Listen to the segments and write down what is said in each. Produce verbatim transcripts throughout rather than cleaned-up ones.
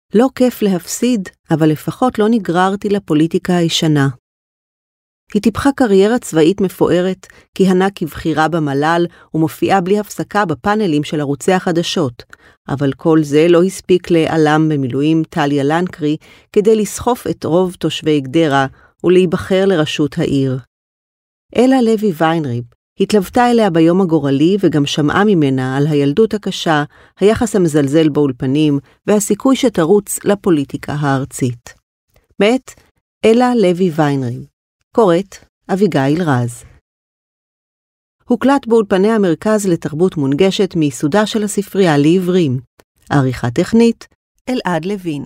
לא כיף להפסיד, אבל לפחות לא נגררתי לפוליטיקה הישנה. היא טיפחה קריירה צבאית מפוארת, כיהנה כבחירה במל"ל ומופיעה בלי הפסקה בפאנלים של ערוצי החדשות, אבל כל זה לא הספיק לעלם במילואים טליה לנקרי כדי לסחוף את רוב תושבי גדרה ולהיבחר לראשות העיר. אלה לוי ויינריב התלוותה אליה ביום הגורלי וגם שמעה ממנה על הילדות הקשה, היחס המזלזל באולפנים והסיכוי שתרוץ לפוליטיקה הארצית. מאת אלה לוי ויינריב. קוראת אביגיל רז. הוקלט באולפני המרכז לתרבות מונגשת מיסודה של הספרייה לעברים. עריכה טכנית אלעד לוין.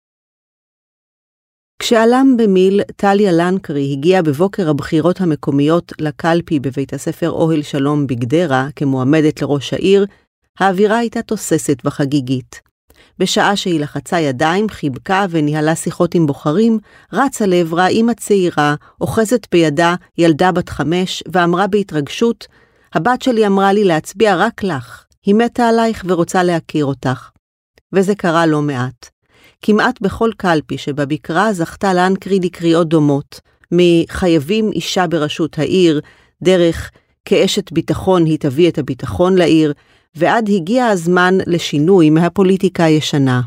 כשעלם במיל טליה לנקרי הגיעה בבוקר הבחירות המקומיות לקלפי בבית הספר אוהל שלום בגדרה כמועמדת לראש העיר, האווירה הייתה תוססת וחגיגית. בשעה שהיא לחצה ידיים, חיבקה וניהלה שיחות עם בוחרים, רצה לעברה אמא צעירה, אוחזת בידה ילדה בת חמש, ואמרה בהתרגשות, הבת שלי אמרה לי להצביע רק לך, היא מתה עלייך ורוצה להכיר אותך. וזה קרה לא מעט. כמעט בכל קלפי שבבקרה זכתה לנקרי לקריאות דומות, מחייבים אישה בראשות העיר, דרך כאשת ביטחון היא תביא את הביטחון לעיר, ועד הגיע הזמן לשינוי מהפוליטיקה הישנה.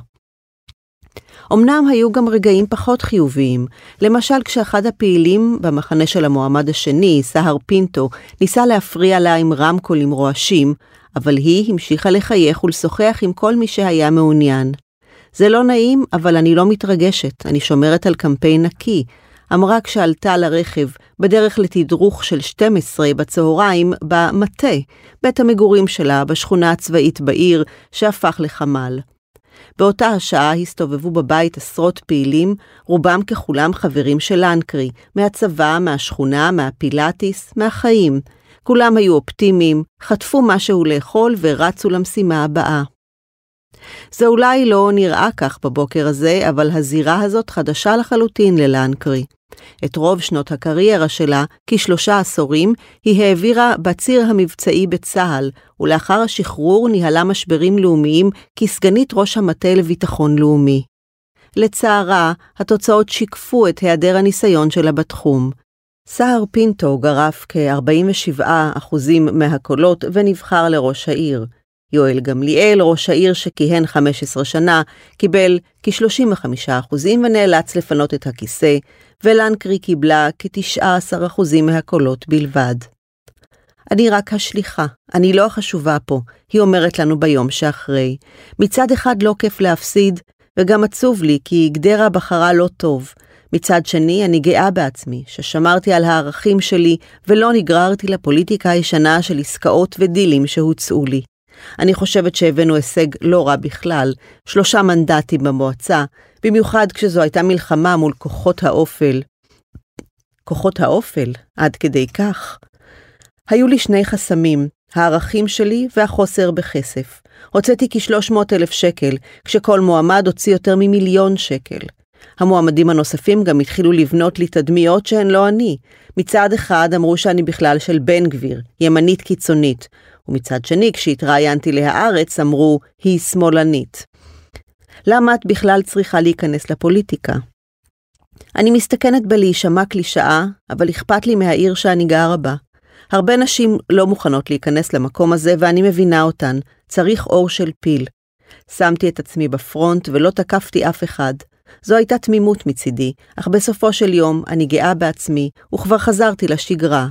אמנם היו גם רגעים פחות חיוביים, למשל כשאחד הפעילים במחנה של המועמד השני, סהר פינטו, ניסה להפריע לה עם רמקולים רועשים, אבל היא המשיכה לחייך ולשוחח עם כל מי שהיה מעוניין. זה לא נעים, אבל אני לא מתרגשת, אני שומרת על קמפיין נקי, אמרה כשעלתה לרכב בדרך לתדרוך של שתים עשרה בצהריים במטה, בית המגורים שלה בשכונה הצבאית בעיר שהפך לחמל. באותה השעה הסתובבו בבית עשרות פעילים, רובם ככולם חברים של לנקרי, מהצבא, מהשכונה, מהפילאטיס, מהחיים. כולם היו אופטימיים, חטפו משהו לאכול ורצו למשימה הבאה. זה אולי לא נראה כך בבוקר הזה, אבל הזירה הזאת חדשה לחלוטין ללנקרי. את רוב שנות הקריירה שלה, כשלושה עשורים, היא העבירה בציר המבצעי בצהל, ולאחר השחרור ניהלה משברים לאומיים כסגנית ראש המטה לביטחון לאומי. לצערה, התוצאות שיקפו את היעדר הניסיון שלה בתחום. סהר פינטו גרף כ-ארבעים ושבעה אחוז מהקולות ונבחר לראש העיר. יואל גמליאל, ראש העיר שכיהן חמש עשרה שנה, קיבל כ-שלושים וחמישה אחוז ונאלץ לפנות את הכיסא, ולנקרי קיבלה כ-תשעה עשר אחוז מהקולות בלבד. אני רק השליחה, אני לא החשובה פה, היא אומרת לנו ביום שאחרי. מצד אחד לא כיף להפסיד, וגם עצוב לי כי גדרה בחרה לא טוב. מצד שני, אני גאה בעצמי, ששמרתי על הערכים שלי ולא נגררתי לפוליטיקה הישנה של עסקאות ודילים שהוצאו לי. אני חושבת שהבאנו הישג לא רע בכלל, שלושה מנדטים במועצה, במיוחד כשזו הייתה מלחמה מול כוחות האופל. כוחות האופל, עד כדי כך. היו לי שני חסמים, הערכים שלי והחוסר בכסף. הוצאתי כ-שלוש מאות אלף שקל, כשכל מועמד הוציא יותר ממיליון שקל. המועמדים הנוספים גם התחילו לבנות לי תדמיות שהן לא אני. מצד אחד אמרו שאני בכלל של בן גביר, ימנית קיצונית, ומצד שני כשהתראיינתי להארץ אמרו, היא שמאלנית. למה את בכלל צריכה להיכנס לפוליטיקה? אני מסתכנת בלהישמע קלישאה, אבל אכפת לי מהעיר שאני גרה בה. הרבה נשים לא מוכנות להיכנס למקום הזה ואני מבינה אותן, צריך אור של פיל. שמתי את עצמי בפרונט ולא תקפתי אף אחד. זו הייתה תמימות מצידי, אך בסופו של יום אני גאה בעצמי וכבר חזרתי לשגרה.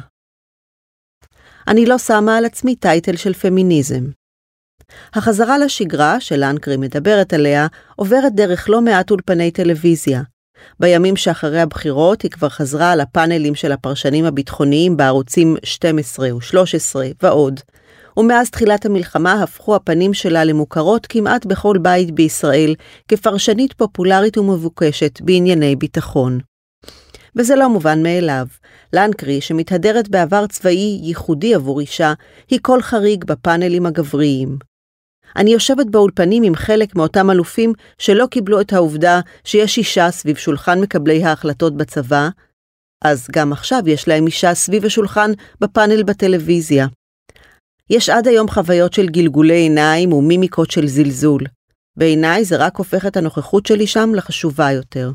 אני לא שמה על עצמי טייטל של פמיניזם. החזרה לשגרה, שלנקרי מדברת עליה, עוברת דרך לא מעט אולפני טלוויזיה. בימים שאחרי הבחירות היא כבר חזרה על הפאנלים של הפרשנים הביטחוניים בערוצים שתים עשרה ו-שלוש עשרה ועוד. ומאז תחילת המלחמה הפכו הפנים שלה למוכרות כמעט בכל בית בישראל, כפרשנית פופולרית ומבוקשת בענייני ביטחון. וזה לא מובן מאליו. לנקרי, שמתהדרת בעבר צבאי ייחודי עבור אישה, היא כל חריג בפאנלים הגבריים. אני יושבת באולפנים עם חלק מאותם אלופים שלא קיבלו את העובדה שיש אישה סביב שולחן מקבלי ההחלטות בצבא, אז גם עכשיו יש להם אישה סביב השולחן בפאנל בטלוויזיה. יש עד היום חוויות של גלגולי עיניים ומימיקות של זלזול. בעיניי זה רק הופך את הנוכחות שלי שם לחשובה יותר.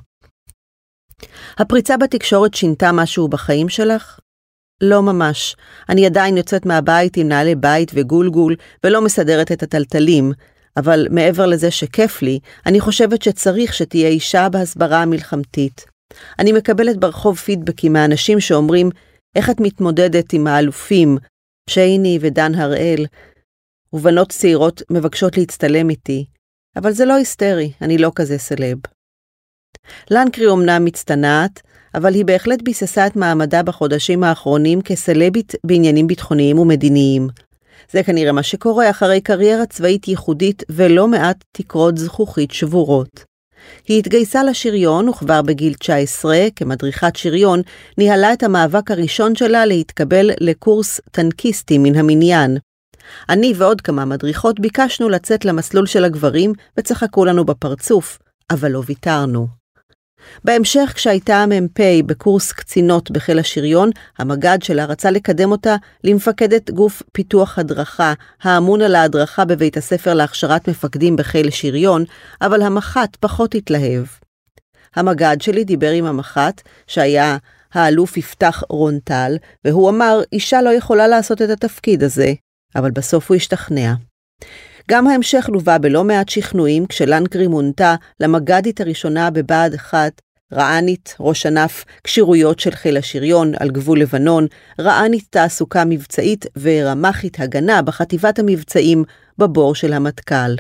הפריצה בתקשורת שינתה משהו בחיים שלך? לא ממש. אני עדיין יוצאת מהבית עם נעלי בית וגולגול, ולא מסדרת את הטלטלים, אבל מעבר לזה שכיף לי, אני חושבת שצריך שתהיה אישה בהסברה המלחמתית. אני מקבלת ברחוב פידבקים מהאנשים שאומרים, איך את מתמודדת עם האלופים, שייני ודן הראל, ובנות צעירות מבקשות להצטלם איתי, אבל זה לא היסטרי, אני לא כזה סלב. לנקרי אומנם מצטנעת, אבל היא בהחלט ביססה את מעמדה בחודשים האחרונים כסלבית בעניינים ביטחוניים ומדיניים. זה כנראה מה שקורה אחרי קריירה צבאית ייחודית ולא מעט תקרות זכוכית שבורות. היא התגייסה לשריון וכבר בגיל תשע עשרה, כמדריכת שריון, ניהלה את המאבק הראשון שלה להתקבל לקורס טנקיסטי מן המניין. אני ועוד כמה מדריכות ביקשנו לצאת למסלול של הגברים וצחקו לנו בפרצוף, אבל לא ויתרנו. בהמשך, כשהייתה המ"פ בקורס קצינות בחיל השריון, המג"ד שלה רצה לקדם אותה למפקדת גוף פיתוח הדרכה, האמון על ההדרכה בבית הספר להכשרת מפקדים בחיל שריון, אבל המח"ט פחות התלהב. המג"ד שלי דיבר עם המח"ט, שהיה האלוף יפתח רונטל, והוא אמר, אישה לא יכולה לעשות את התפקיד הזה, אבל בסוף הוא השתכנע. גם ההמשך לובה בלא מעט שכנועים כשלנקרי מונתה למג"דית הראשונה בבה"ד אחת, רענית, ראש ענף, כשירויות של חיל השריון על גבול לבנון, רענית תעסוקה מבצעית ורמ"חית הגנה בחטיבת המבצעים בבור של המטכ"ל.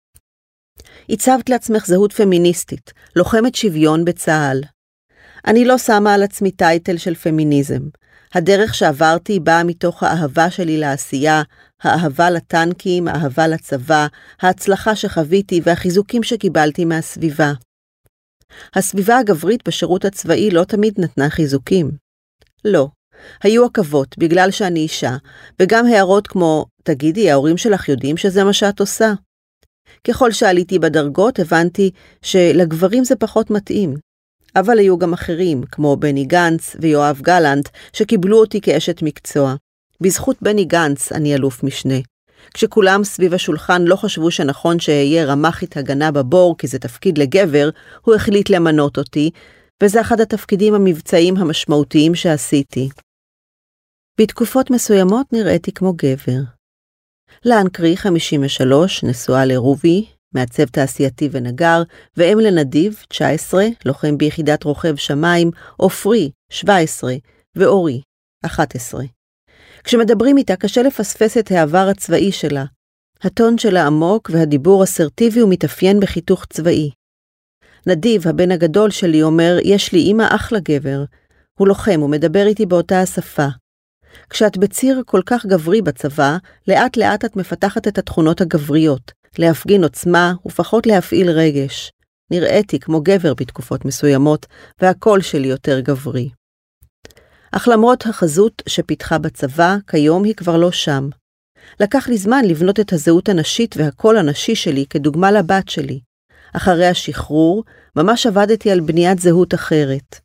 הצבת לעצמך זהות פמיניסטית, לוחמת שוויון בצה"ל. אני לא שמה על עצמי טייטל של פמיניזם. הדרך שעברתי באה מתוך האהבה שלי לעשייה, האהבה לטנקים, האהבה לצבא, ההצלחה שחוויתי והחיזוקים שקיבלתי מהסביבה. הסביבה הגברית בשירות הצבאי לא תמיד נתנה חיזוקים. לא. היו עקבות בגלל שאני אישה, וגם הערות כמו, תגידי, ההורים שלך יודעים שזה מה שאת עושה? ככל שעליתי בדרגות הבנתי שלגברים זה פחות מתאים. אבל היו גם אחרים, כמו בני גנץ ויואב גלנט, שקיבלו אותי כאשת מקצוע. בזכות בני גנץ אני אלוף משנה. כשכולם סביב השולחן לא חשבו שנכון שאהיה רמ"חית הגנה בבור, כי זה תפקיד לגבר, הוא החליט למנות אותי, וזה אחד התפקידים המבצעיים המשמעותיים שעשיתי. בתקופות מסוימות נראיתי כמו גבר. לנקרי, חמישים ושלוש, נשואה לרובי, מעצב תעשייתי ונגר, ואם לנדיב, תשע עשרה, לוחם ביחידת רוכב שמיים, אופרי, שבע עשרה, ואורי, אחת עשרה. כשמדברים איתה קשה לפספס את העבר הצבאי שלה. הטון שלה עמוק והדיבור אסרטיבי ומתאפיין בחיתוך צבאי. נדיב, הבן הגדול שלי, אומר, יש לי אמא אחלה גבר. הוא לוחם ומדבר איתי באותה השפה. כשאת בציר כל כך גברי בצבא, לאט לאט את מפתחת את התכונות הגבריות, להפגין עוצמה ופחות להפעיל רגש. נראיתי כמו גבר בתקופות מסוימות, והקול שלי יותר גברי. אך למרות החזות שפיתחה בצבא, כיום היא כבר לא שם. לקח לי זמן לבנות את הזהות הנשית והקול הנשי שלי כדוגמה לבת שלי. אחרי השחרור, ממש עבדתי על בניית זהות אחרת.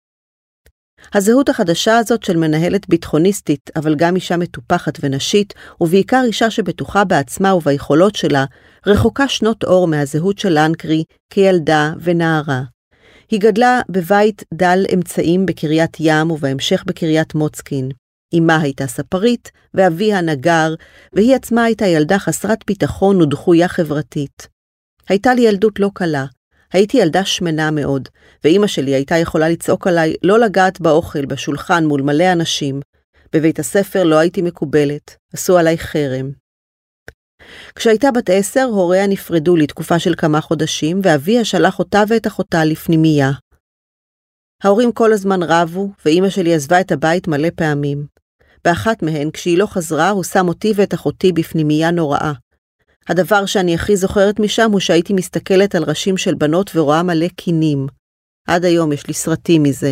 הזהות החדשה הזאת של מנהלת ביטחוניסטית, אבל גם אישה מטופחת ונשית, ובעיקר אישה שבטוחה בעצמה וביכולות שלה, רחוקה שנות אור מהזהות של לנקרי כילדה ונערה. היא גדלה בבית דל אמצעים בקריית ים ובהמשך בקריית מוצקין. אמה הייתה ספרית ואביה נגר, והיא עצמה הייתה ילדה חסרת ביטחון ודחויה חברתית. הייתה לי ילדות לא קלה. הייתי ילדה שמנה מאוד, ואמא שלי הייתה יכולה לצעוק עליי לא לגעת באוכל בשולחן מול מלא אנשים. בבית הספר לא הייתי מקובלת, עשו עליי חרם. כשהייתה בת עשר, הוריה נפרדו לתקופה של כמה חודשים, ואביה שלח אותה ואת אחותה לפנימייה. ההורים כל הזמן רבו, ואמא שלי עזבה את הבית מלא פעמים. באחת מהן, כשהיא לא חזרה, הוא שם אותי ואת אחותי בפנימייה נוראה. הדבר שאני הכי זוכרת משם הוא שהייתי מסתכלת על ראשים של בנות ורואה מלא קינים. עד היום יש לי סרטים מזה.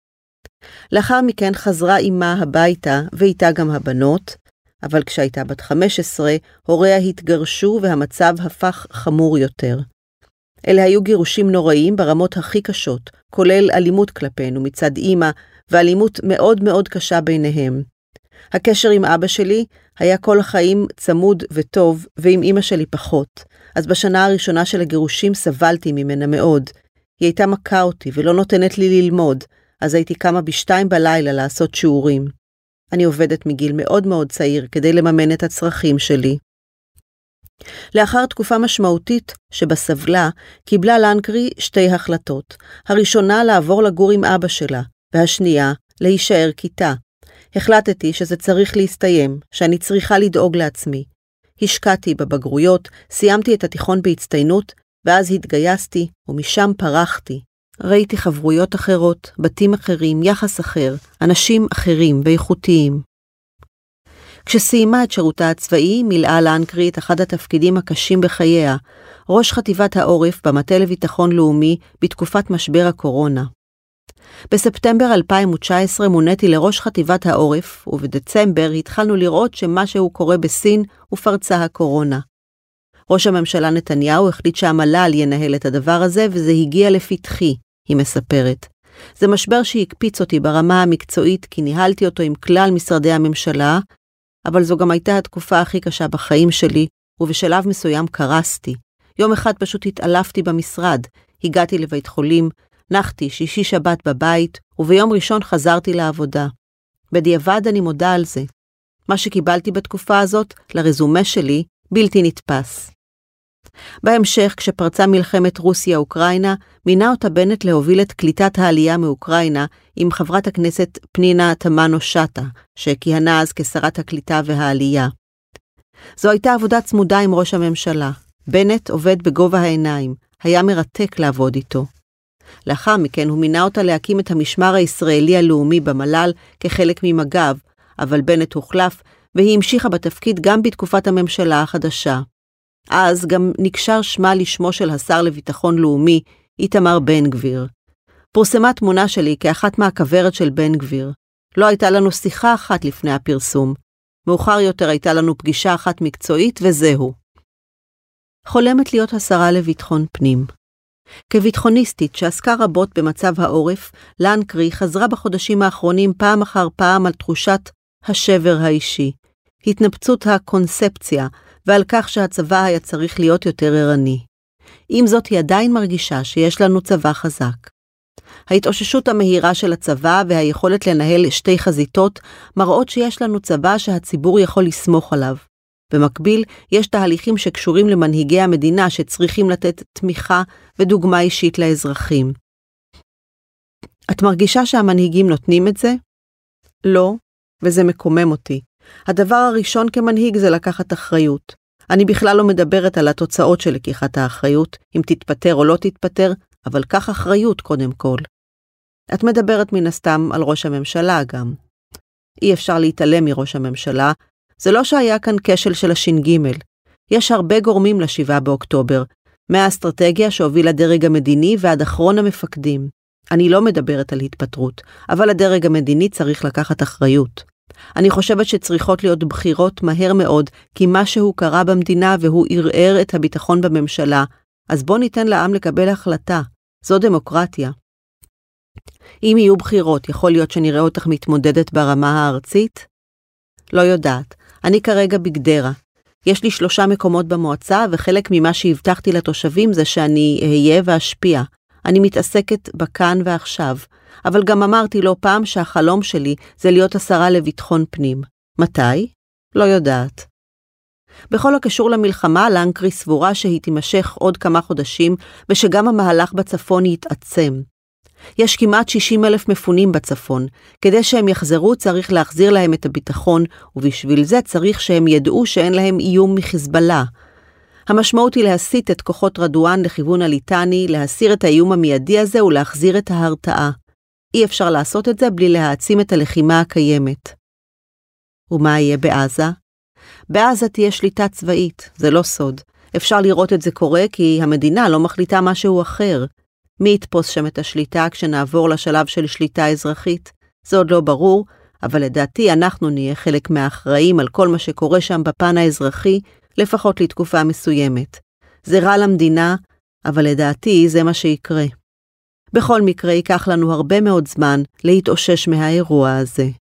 לאחר מכן חזרה אימה הביתה, ואיתה גם הבנות, אבל כשהייתה בת חמש עשרה, הוריה התגרשו והמצב הפך חמור יותר. אלה היו גירושים נוראים ברמות הכי קשות, כולל אלימות כלפינו מצד אימא, ואלימות מאוד מאוד קשה ביניהם. הקשר עם אבא שלי היה כל החיים צמוד וטוב, ועם אמא שלי פחות. אז בשנה הראשונה של הגירושים סבלתי ממנה מאוד. היא הייתה מכה אותי ולא נותנת לי ללמוד, אז הייתי קמה בשתיים בלילה לעשות שיעורים. אני עובדת מגיל מאוד מאוד צעיר כדי לממן את הצרכים שלי. לאחר תקופה משמעותית שבסבלה, קיבלה לנקרי שתי החלטות. הראשונה לעבור לגור עם אבא שלה, והשנייה להישאר כיתה. החלטתי שזה צריך להסתיים, שאני צריכה לדאוג לעצמי. השקעתי בבגרויות, סיימתי את התיכון בהצטיינות, ואז התגייסתי ומשם פרחתי. ראיתי חברויות אחרות, בתים אחרים, יחס אחר, אנשים אחרים ואיכותיים. כשסיימה את שירותה הצבאי, מילאה לנקרי את אחד התפקידים הקשים בחייה, ראש חטיבת העורף במטה לביטחון לאומי בתקופת משבר הקורונה. בספטמבר אלפיים תשע עשרה מוניתי לראש חטיבת העורף, ובדצמבר התחלנו לראות שמשהו קורה בסין ופרצה הקורונה. ראש הממשלה נתניהו החליט שהמל"ל ינהל את הדבר הזה, וזה הגיע לפתחי, היא מספרת. זה משבר שהקפיץ אותי ברמה המקצועית, כי ניהלתי אותו עם כלל משרדי הממשלה, אבל זו גם הייתה התקופה הכי קשה בחיים שלי, ובשלב מסוים קרסתי. יום אחד פשוט התעלפתי במשרד, הגעתי לבית חולים, נחתי שישי שבת בבית, וביום ראשון חזרתי לעבודה. בדיעבד אני מודה על זה. מה שקיבלתי בתקופה הזאת, לרזומה שלי, בלתי נתפס. בהמשך, כשפרצה מלחמת רוסיה-אוקראינה, מינה אותה בנט להוביל את קליטת העלייה מאוקראינה עם חברת הכנסת פנינה תמנו שטה, שכיהנה אז כשרת הקליטה והעלייה. זו הייתה עבודה צמודה עם ראש הממשלה. בנט עובד בגובה העיניים, היה מרתק לעבוד איתו. לאחר מכן הוא מינה אותה להקים את המשמר הישראלי הלאומי במל"ל כחלק ממג"ב, אבל בנט הוחלף והיא המשיכה בתפקיד גם בתקופת הממשלה החדשה. אז גם נקשר שמה לשמו של השר לביטחון לאומי, איתמר בן גביר. פורסמה תמונה שלי כאחת מהכוורת של בן גביר. לא הייתה לנו שיחה אחת לפני הפרסום. מאוחר יותר הייתה לנו פגישה אחת מקצועית וזהו. חולמת להיות השרה לביטחון פנים. כביטחוניסטית שעסקה רבות במצב העורף, לנקרי חזרה בחודשים האחרונים פעם אחר פעם על תחושת השבר האישי, התנפצות הקונספציה ועל כך שהצבא היה צריך להיות יותר ערני. עם זאת היא עדיין מרגישה שיש לנו צבא חזק. ההתאוששות המהירה של הצבא והיכולת לנהל שתי חזיתות מראות שיש לנו צבא שהציבור יכול לסמוך עליו. במקביל, יש תהליכים שקשורים למנהיגי המדינה שצריכים לתת תמיכה ודוגמה אישית לאזרחים. את מרגישה שהמנהיגים נותנים את זה? לא, וזה מקומם אותי. הדבר הראשון כמנהיג זה לקחת אחריות. אני בכלל לא מדברת על התוצאות של לקיחת האחריות, אם תתפטר או לא תתפטר, אבל כך אחריות קודם כל. את מדברת מן הסתם על ראש הממשלה גם. אי אפשר להתעלם מראש הממשלה, זה לא שהיה כאן כשל של השין גימל. יש הרבה גורמים לשבעה באוקטובר, מהאסטרטגיה שהוביל הדרג המדיני ועד אחרון המפקדים. אני לא מדברת על התפטרות, אבל הדרג המדיני צריך לקחת אחריות. אני חושבת שצריכות להיות בחירות מהר מאוד, כי משהו קרה במדינה והוא ערער את הביטחון בממשלה, אז בוא ניתן לעם לקבל החלטה. זו דמוקרטיה. אם יהיו בחירות, יכול להיות שנראה אותך מתמודדת ברמה הארצית? לא יודעת. אני כרגע בגדרה. יש לי שלושה מקומות במועצה, וחלק ממה שהבטחתי לתושבים זה שאני אהיה ואשפיע. אני מתעסקת בכאן ועכשיו. אבל גם אמרתי לו פעם שהחלום שלי זה להיות השרה לביטחון פנים. מתי? לא יודעת. בכל הקשור למלחמה, לנקרי סבורה שהיא תימשך עוד כמה חודשים, ושגם המהלך בצפון יתעצם. יש כמעט שישים אלף מפונים בצפון. כדי שהם יחזרו צריך להחזיר להם את הביטחון, ובשביל זה צריך שהם ידעו שאין להם איום מחיזבאללה. המשמעות היא להסיט את כוחות רדואן לכיוון הליטני, להסיר את האיום המיידי הזה ולהחזיר את ההרתעה. אי אפשר לעשות את זה בלי להעצים את הלחימה הקיימת. ומה יהיה בעזה? בעזה תהיה שליטה צבאית, זה לא סוד. אפשר לראות את זה קורה כי המדינה לא מחליטה משהו אחר. מי יתפוס שם את השליטה כשנעבור לשלב של שליטה אזרחית? זה עוד לא ברור, אבל לדעתי אנחנו נהיה חלק מהאחראים על כל מה שקורה שם בפן האזרחי, לפחות לתקופה מסוימת. זה רע למדינה, אבל לדעתי זה מה שיקרה. בכל מקרה ייקח לנו הרבה מאוד זמן להתאושש מהאירוע הזה.